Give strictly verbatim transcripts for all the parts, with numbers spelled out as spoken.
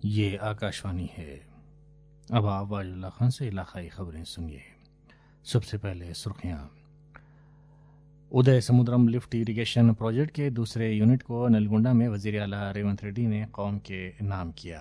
یہ آکاشوانی ہے۔ اب آپ واج اللہ خان سے علاقائی خبریں سنیے۔ سب سے پہلے سرخیاں۔ Udaya Samudram lift irrigation project کے دوسرے یونٹ کو نلگونڈا میں وزیر اعلیٰ ریونت ریڈی نے قوم کے نام کیا۔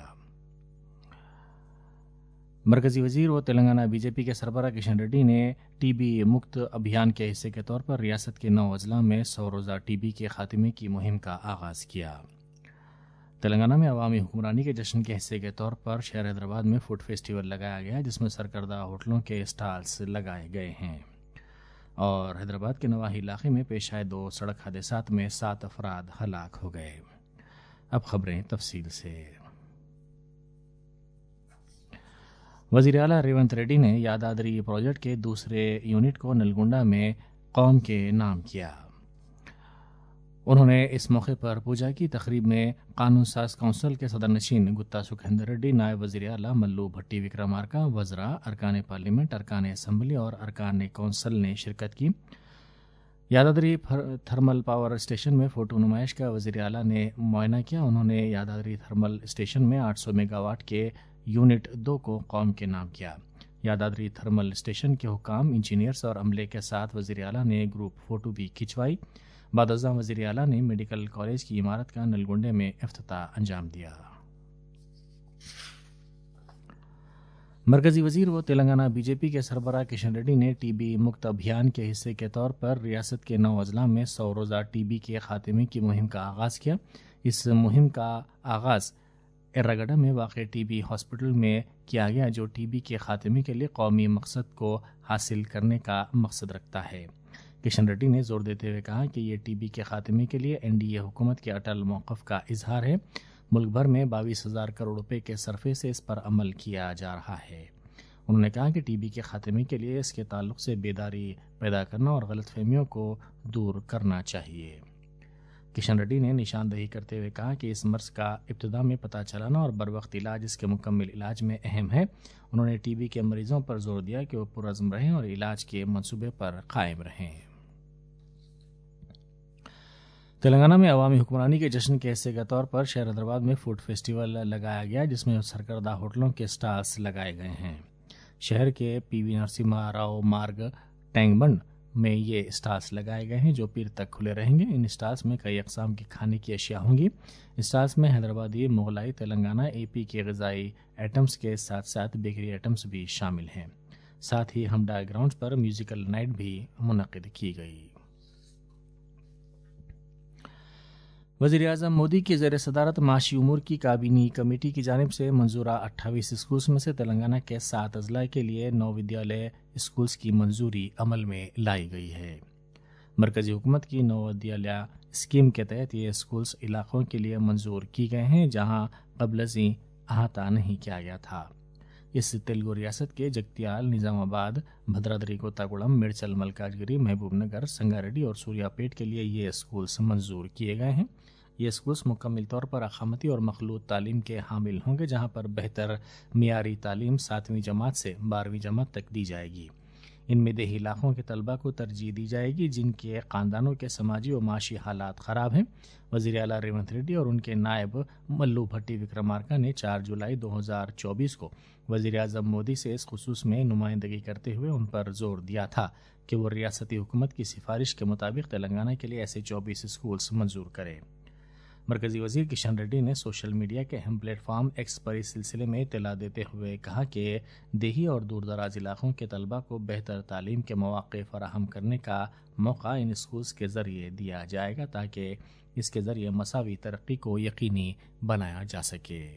مرکزی وزیر و تلنگانہ بی جے پی کے سربراہ کشن ریڈی نے ٹی بی مکت ابھیان کے حصے کے طور پر ریاست کے نو اضلاع میں سو روزہ ٹی بی کے خاتمے کی مہم کا آغاز کیا۔ تلنگانہ میں عوامی حکمرانی کے جشن کے حصے کے طور پر شہر حیدرآباد میں فوڈ فیسٹیول لگایا گیا، جس میں سرکردہ ہوٹلوں کے اسٹالز لگائے گئے ہیں۔ اور حیدرآباد کے نواحی علاقے میں پیش آئے دو سڑک حادثات میں سات افراد ہلاک ہو گئے۔ اب خبریں تفصیل سے۔ وزیر اعلیٰ ریونت ریڈی نے یادادری پروجیکٹ کے دوسرے یونٹ کو نلگونڈا میں قوم کے نام کیا۔ انہوں نے اس موقع پر پوجا کی تقریب میں قانون ساز کونسل کے صدر نشین گتا سکھیندر ریڈی، نائب وزیر اعلیٰ ملو بھٹی وکرمارکا، وزراء، ارکان پارلیمنٹ، ارکان اسمبلی اور ارکان کونسل نے شرکت کی۔ یادادری تھرمل پاور اسٹیشن میں فوٹو نمائش کا وزیر اعلیٰ نے معائنہ کیا۔ انہوں نے یادادری تھرمل اسٹیشن میں آٹھ سو میگا واٹ کے یونٹ دو کو قوم کے نام کیا۔ یادادری تھرمل اسٹیشن کے حکام، انجینئرز اور عملے کے ساتھ وزیر اعلیٰ نے گروپ فوٹو بھی کھنچوائی۔ بعد ازاں وزیر اعلیٰ نے میڈیکل کالج کی عمارت کا نلگونڈے میں افتتاح انجام دیا۔ مرکزی وزیر و تلنگانہ بی جے پی کے سربراہ کشن ریڈی نے ٹی بی مکت ابھیان کے حصے کے طور پر ریاست کے نو اضلاع میں سو روزہ ٹی بی کے خاتمے کی مہم کا آغاز کیا۔ اس مہم کا آغاز ایراگڈا میں واقع ٹی بی ہاسپٹل میں کیا گیا، جو ٹی بی کے خاتمے کے لیے قومی مقصد کو حاصل کرنے کا مقصد رکھتا ہے۔ کشن ریڈی نے زور دیتے ہوئے کہا کہ یہ ٹی بی کے خاتمے کے لیے این ڈی اے حکومت کے اٹل موقف کا اظہار ہے۔ ملک بھر میں بائیس ہزار کروڑ روپے کے صرفے سے اس پر عمل کیا جا رہا ہے۔ انہوں نے کہا کہ ٹی بی کے خاتمے کے لیے اس کے تعلق سے بیداری پیدا کرنا اور غلط فہمیوں کو دور کرنا چاہیے۔ کشن ریڈی نے نشاندہی کرتے ہوئے کہا کہ اس مرض کا ابتدا میں پتہ چلانا اور بروقت علاج اس کے مکمل علاج میں اہم ہے۔ انہوں نے ٹی بی کے مریضوں پر زور دیا کہ وہ پرعزم رہیں اور علاج کے منصوبے پر قائم رہیں۔ تلنگانہ میں عوامی حکمرانی کے جشن کے حصے کے طور پر شہر حیدرآباد میں فوڈ فیسٹیول لگایا گیا، جس میں سرکردہ ہوٹلوں کے اسٹالز لگائے گئے ہیں۔ شہر کے P V Narasimha Rao Marg tank bund میں یہ اسٹالز لگائے گئے ہیں، جو پیر تک کھلے رہیں گے۔ ان اسٹالز میں کئی اقسام کی کھانے کی اشیاء ہوں گی۔ اسٹالز میں حیدرآبادی، مغلائی، تلنگانہ، اے پی کے غذائی آئٹمز کے ساتھ ساتھ بیکری آئٹمز بھی شامل ہیں۔ ساتھ ہی ہمڈا گراؤنڈز پر میوزیکل نائٹ بھی منعقد کی گئی۔ وزیر اعظم مودی کی زیر صدارت معاشی امور کی کابینی کمیٹی کی جانب سے منظورہ اٹھائیس اسکولز میں سے تلنگانہ کے سات اضلاع کے لیے نو ودیالیہ اسکولز کی منظوری عمل میں لائی گئی ہے۔ مرکزی حکومت کی نو ودیالیہ اسکیم کے تحت یہ اسکولز علاقوں کے لیے منظور کی گئے ہیں جہاں قبل ازیں احاطہ نہیں کیا گیا تھا۔ اس تلگو ریاست کے جگتیال، نظام آباد، بھدرادری کوتاگوڑم، میڈچل ملکاجگری، محبوب نگر، سنگاریڈی اور سوریا پیٹ کے لیے یہ اسکولز منظور کیے گئے ہیں۔ یہ اسکولز مکمل طور پر اقامتی اور مخلوط تعلیم کے حامل ہوں گے، جہاں پر بہتر معیاری تعلیم ساتویں جماعت سے بارہویں جماعت تک دی جائے گی۔ ان میں دیہی علاقوں کے طلبہ کو ترجیح دی جائے گی جن کے خاندانوں کے سماجی و معاشی حالات خراب ہیں۔ وزیر اعلیٰ ریونت ریڈی اور ان کے نائب ملو بھٹی وکرمارکا نے چار جولائی دو ہزار چوبیس کو وزیر اعظم مودی سے اس خصوص میں نمائندگی کرتے ہوئے ان پر زور دیا تھا کہ وہ ریاستی حکومت کی سفارش کے مطابق تلنگانہ کے لیے ایسے چوبیس اسکولز منظور کرے۔ مرکزی وزیر کشن ریڈی نے سوشل میڈیا کے اہم پلیٹ فارم ایکس پر اس سلسلے میں اطلاع دیتے ہوئے کہا کہ دیہی اور دور دراز علاقوں کے طلبہ کو بہتر تعلیم کے مواقع فراہم کرنے کا موقع ان اسکولز کے ذریعے دیا جائے گا تاکہ اس کے ذریعے مساوی ترقی کو یقینی بنایا جا سکے۔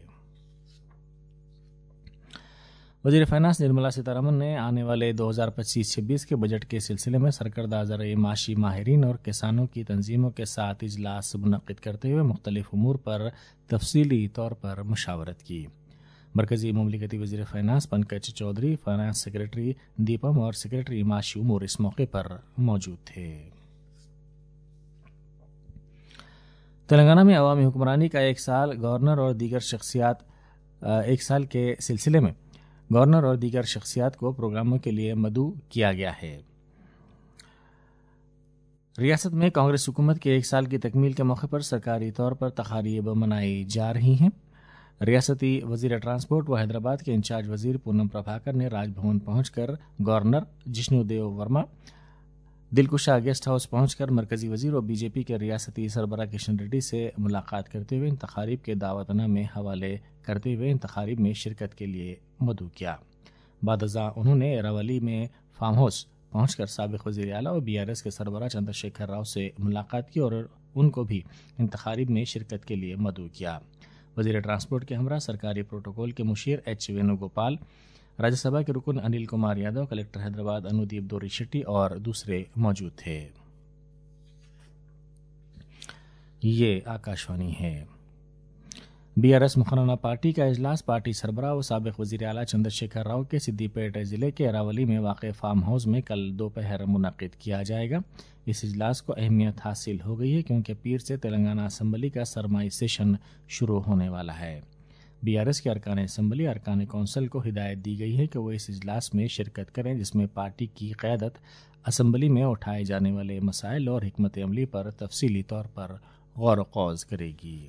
وزیر فائنانس نرملا سیتارمن نے آنے والے دو ہزار پچیس چھبیس کے بجٹ کے سلسلے میں سرکردہ زرعی معاشی ماہرین اور کسانوں کی تنظیموں کے ساتھ اجلاس منعقد کرتے ہوئے مختلف امور پر تفصیلی طور پر مشاورت کی۔ مرکزی مملکتی وزیر finance Pankaj Chaudhary, finance secretary DIPAM اور سیکرٹری معاشی امور اس موقع پر موجود تھے۔ تلنگانہ میں عوامی حکمرانی کا ایک سال گورنر اور دیگر شخصیات ایک سال کے سلسلے میں گورنر اور دیگر شخصیات کو پروگراموں کے لیے مدعو کیا گیا ہے۔ ریاست میں کانگریس حکومت کے ایک سال کی تکمیل کے موقع پر سرکاری طور پر تقاریب منائی جا رہی ہیں۔ ریاستی وزیر ٹرانسپورٹ و حیدرآباد کے انچارج وزیر پونم پربھاکر نے راج بھون پہنچ کر governor Jishnu Dev Varma, Dilkusha guest house پہنچ کر مرکزی وزیر اور بی جے پی کے ریاستی سربراہ کشن ریڈی سے ملاقات کرتے ہوئے انتخاب کے دعوت نامے حوالے کرتے ہوئے انتخاب میں شرکت کے لیے مدعو کیا۔ بعد ازاں انہوں نے ایراولی میں فارم ہاؤس پہنچ کر سابق وزیر اعلیٰ اور بی آر ایس کے سربراہ چندر شیکھر راؤ سے ملاقات کی اور ان کو بھی انتخاب میں شرکت کے لیے مدعو کیا۔ وزیر ٹرانسپورٹ کے ہمراہ سرکاری پروٹوکول کے مشیر ایچ وینو گوپال، راجیہ سبھا کے رکن انل کمار یادو، کلکٹر حیدرآباد انودیپ دوری شیٹی اور دوسرے موجود تھے۔ یہ آکاشوانی ہے۔ بی آر ایس مقررہ پارٹی کا اجلاس پارٹی سربراہ و سابق وزیر اعلیٰ چندر شیکھر راؤ کے سدی پیٹ ضلع کے ایراولی میں واقع فارم ہاؤس میں کل دوپہر منعقد کیا جائے گا۔ اس اجلاس کو اہمیت حاصل ہو گئی ہے کیونکہ پیر سے تلنگانہ اسمبلی کا سرمائی سیشن شروع ہونے والا ہے۔ بی آر ایس کے ارکان اسمبلی ارکان کونسل کو ہدایت دی گئی ہے کہ وہ اس اجلاس میں شرکت کریں جس میں پارٹی کی قیادت اسمبلی میں اٹھائے جانے والے مسائل اور حکمت عملی پر تفصیلی طور پر غور و خوض کرے گی۔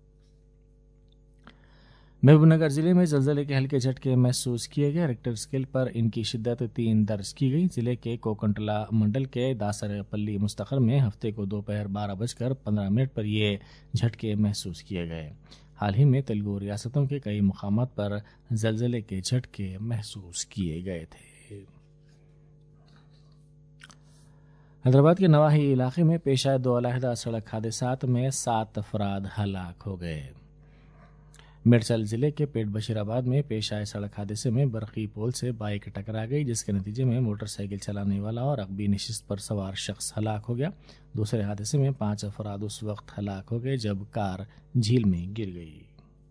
محبوب نگر ضلع میں زلزلے کے ہلکے جھٹکے محسوس کیے گئے، ریکٹر اسکیل پر ان کی شدت تین درج کی گئی۔ ضلع کے کوکنٹلا منڈل کے داسر پلی مستقر میں ہفتے کو دوپہر بارہ بج کر پندرہ منٹ پر یہ جھٹکے محسوس کیے گئے۔ حال ہی میں تلگو ریاستوں کے کئی مقامات پر زلزلے کے جھٹکے محسوس کیے گئے تھے۔ حیدرآباد کے نواحی علاقے میں پیش آئے دو علیحدہ سڑک حادثات میں سات افراد ہلاک ہو گئے۔ میڈچل ضلع کے پیٹ بشیر آباد میں پیش آئے سڑک حادثے میں برقی پول سے بائک ٹکرا گئی جس کے نتیجے میں موٹر سائیکل چلانے والا اور عقبی نشست پر سوار شخص ہلاک ہو گیا۔ دوسرے حادثے میں پانچ افراد اس وقت ہلاک ہو گئے جب کار جھیل میں گر گئی۔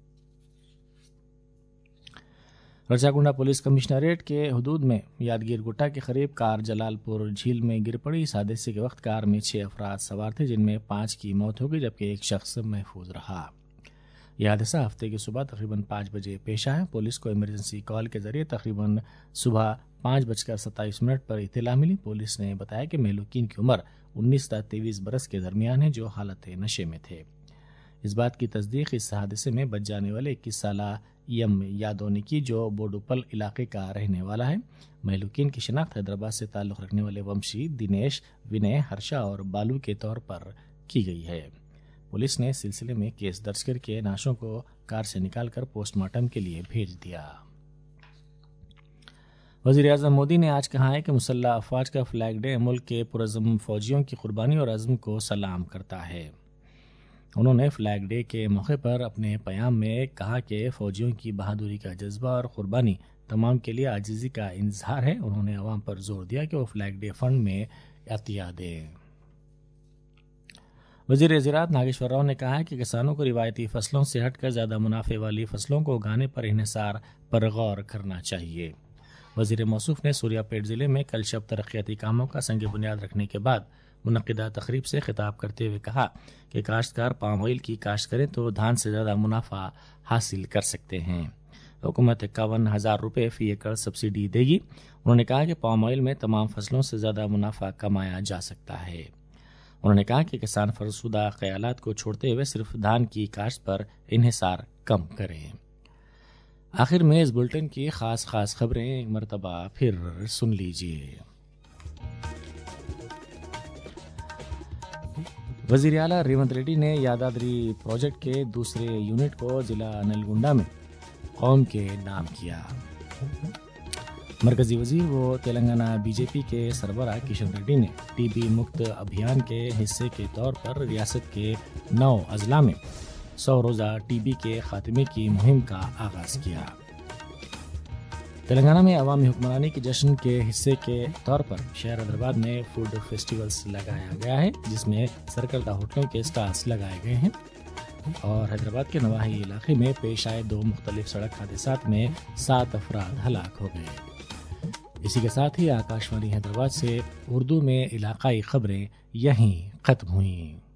رچاکنڈا پولیس کمشنریٹ کے حدود میں یادگیر گٹا کے قریب کار جلال پور جھیل میں گر پڑی۔ اس حادثے کے وقت کار میں چھ افراد سوار تھے جن میں پانچ کی موت ہو گئی جبکہ ایک شخص محفوظ رہا۔ یہ حادثہ ہفتے کی صبح تقریباً پانچ بجے پیش آیا۔ پولیس کو ایمرجنسی کال کے ذریعے تقریباً صبح پانچ بج کر ستائیس منٹ پر اطلاع ملی۔ پولیس نے بتایا کہ مہلوکین کی عمر انیس تا تیئیس برس کے درمیان ہے جو حالت نشے میں تھے۔ اس بات کی تصدیق اس حادثے میں بچ جانے والے اکیس سالہ یم یادو نے کی جو بوڈوپل علاقے کا رہنے والا ہے۔ مہلوکین کی شناخت حیدرآباد سے تعلق رکھنے والے ومشی، دنیش، ونے، ہرشا اور بالو کے طور پر کی گئی ہے۔ پولیس نے اس سلسلے میں کیس درج کر کے نعشوں کو کار سے نکال کر پوسٹ مارٹم کے لیے بھیج دیا۔ وزیر اعظم مودی نے آج کہا ہے کہ مسلح افواج کا فلیگ ڈے ملک کے پرعزم فوجیوں کی قربانی اور عزم کو سلام کرتا ہے۔ انہوں نے فلیگ ڈے کے موقع پر اپنے پیام میں کہا کہ فوجیوں کی بہادری کا جذبہ اور قربانی تمام کے لیے عاجزی کا اظہار ہے۔ انہوں نے عوام پر زور دیا کہ وہ فلیگ ڈے فنڈ میں عطیہ دیں۔ وزیر زراعت ناگیشور راؤ نے کہا ہے کہ کسانوں کو روایتی فصلوں سے ہٹ کر زیادہ منافع والی فصلوں کو اگانے پر انحصار پر غور کرنا چاہیے۔ وزیر موصوف نے سوریا پیٹ ضلع میں کل شب ترقیاتی کاموں کا سنگ بنیاد رکھنے کے بعد منعقدہ تقریب سے خطاب کرتے ہوئے کہا کہ کاشتکار پام آئل کی کاشت کریں تو دھان سے زیادہ منافع حاصل کر سکتے ہیں۔ حکومت اکاون ہزار روپے فی ایکڑ سبسڈی دے گی۔ انہوں نے کہا کہ پام آئل میں تمام فصلوں سے زیادہ منافع کمایا جا سکتا ہے۔ انہوں نے کہا کہ کسان فرسودہ خیالات کو چھوڑتے ہوئے صرف دھان کی کاشت پر انحصار کم کریں۔ آخر میں اس بلٹن کی خاص خاص خبریں ایک مرتبہ پھر سن لیجیے۔ وزیر اعلیٰ ریونت ریڈی نے یادادری پروجیکٹ کے دوسرے یونٹ کو ضلع نلگنڈا میں قوم کے نام کیا۔ مرکزی وزیر و تلنگانہ بی جے پی کے سربراہ کشن ریڈی نے ٹی بی مکت ابھیان کے حصے کے طور پر ریاست کے نو اضلاع میں سو روزہ ٹی بی کے خاتمے کی مہم کا آغاز کیا۔ تلنگانہ میں عوامی حکمرانی کے جشن کے حصے کے طور پر شہر حیدرآباد میں فوڈ فیسٹیولز لگایا گیا ہے جس میں سرکردہ ہوٹلوں کے اسٹالز لگائے گئے ہیں اور حیدرآباد کے نواحی علاقے میں پیش آئے دو مختلف سڑک حادثات میں سات افراد ہلاک ہو گئے۔ اسی کے ساتھ ہی آکاشوانی حیدرآباد سے اردو میں علاقائی خبریں یہیں ختم ہوئیں۔